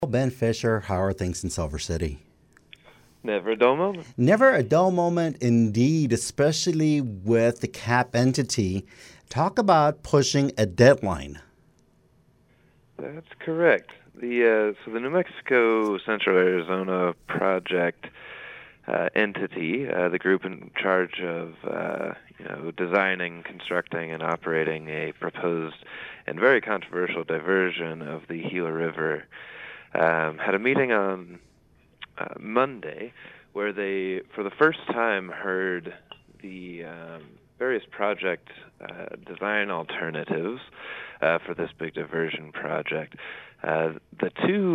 Ben Fisher, how are things in Silver City? Never a dull moment. Never a dull moment indeed, especially with the CAP entity. Talk about pushing a deadline. That's correct. The New Mexico Central Arizona Project entity, the group in charge of designing, constructing, and operating a proposed and very controversial diversion of the Gila River, had a meeting on Monday where they, for the first time, heard the various project design alternatives for this big diversion project. The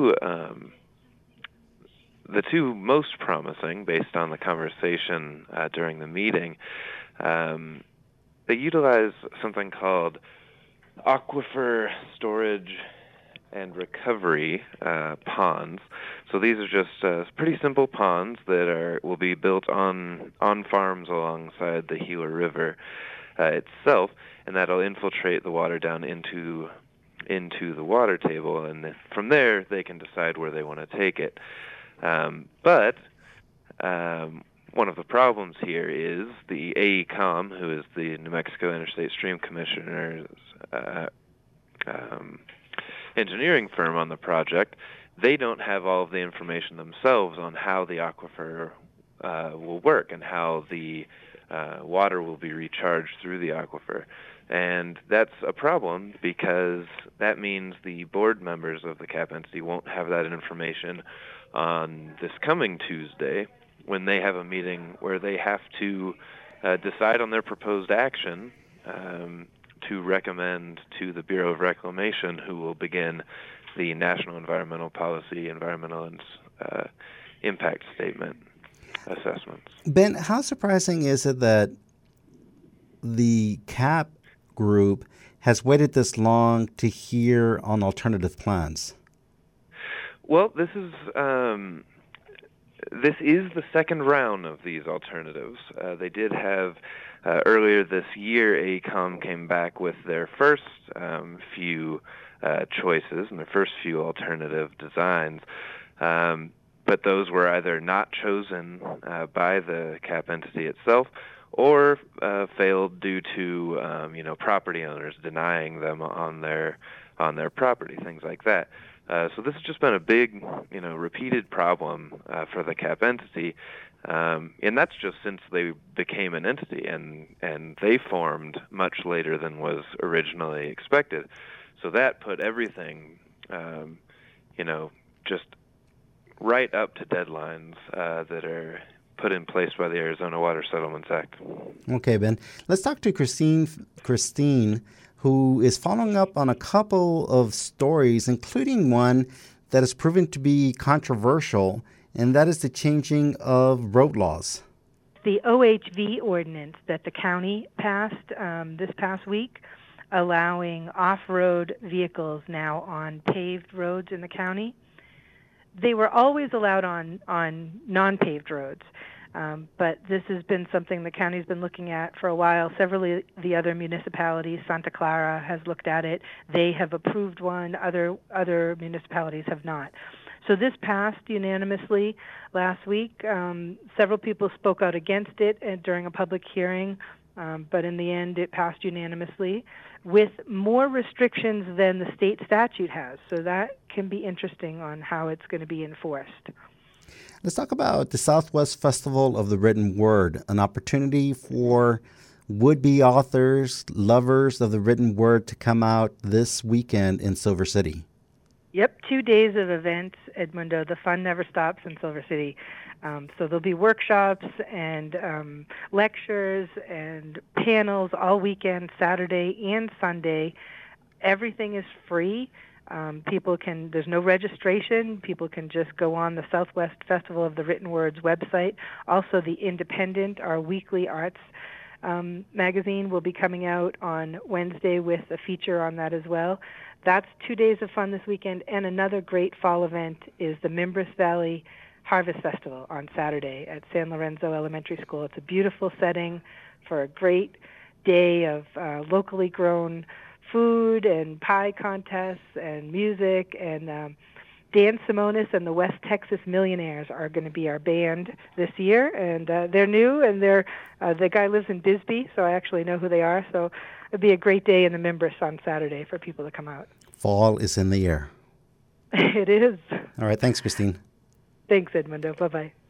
two most promising, based on the conversation during the meeting, they utilize something called aquifer storage and recovery ponds. So these are just pretty simple ponds that will be built on farms alongside the Gila River itself, and that'll infiltrate the water down into the water table, and from there they can decide where they want to take it. But one of the problems here is the AECOM, who is the New Mexico Interstate Stream Commissioner's engineering firm on the project. They don't have all of the information themselves on how the aquifer will work and how the water will be recharged through the aquifer. And that's a problem because that means the board members of the CAP entity won't have that information on this coming Tuesday when they have a meeting where they have to decide on their proposed action to recommend to the Bureau of Reclamation, who will begin the National Environmental Policy, Environmental and Impact Statement assessments. Ben, how surprising is it that the CAP group has waited this long to hear on alternative plans? Well, this is the second round of these alternatives. They did have earlier this year, AECOM came back with their first few choices and their first few alternative designs, but those were either not chosen by the CAP entity itself or failed due to property owners denying them on their property, things like that. So this has just been a big, repeated problem for the CAP entity, and that's just since they became an entity, and they formed much later than was originally expected. So that put everything, just right up to deadlines that are put in place by the Arizona Water Settlements Act. Okay, Ben. Let's talk to Christine, who is following up on a couple of stories, including one that has proven to be controversial, and that is the changing of road laws. The OHV ordinance that the county passed this past week, allowing off-road vehicles now on paved roads in the county. They were always allowed on non-paved roads, but this has been something the county's been looking at for a while. Several of the other municipalities, Santa Clara has looked at it. They have approved one. Other municipalities have not. So this passed unanimously last week. Several people spoke out against it during a public hearing, but in the end it passed unanimously with more restrictions than the state statute has. So that can be interesting on how it's going to be enforced. Let's talk about the Southwest Festival of the Written Word, an opportunity for would-be authors, lovers of the written word to come out this weekend in Silver City. Yep, 2 days of events, Edmundo. The fun never stops in Silver City. So there'll be workshops and lectures and panels all weekend, Saturday and Sunday. Everything is free. There's no registration. People can just go on the Southwest Festival of the Written Words website. Also, The Independent, our weekly arts magazine, will be coming out on Wednesday with a feature on that as well. That's 2 days of fun this weekend. And another great fall event is the Mimbres Valley Harvest Festival on Saturday at San Lorenzo Elementary School. It's a beautiful setting for a great day of locally grown food and pie contests and music and Dan Simonis and the West Texas Millionaires are going to be our band this year, and they're new, and the guy lives in Bisbee, so I actually know who they are. So it'll be a great day in the Mimbres on Saturday for people to come out. Fall is in the air. It is. All right. Thanks, Christine. Thanks, Edmundo. Bye-bye.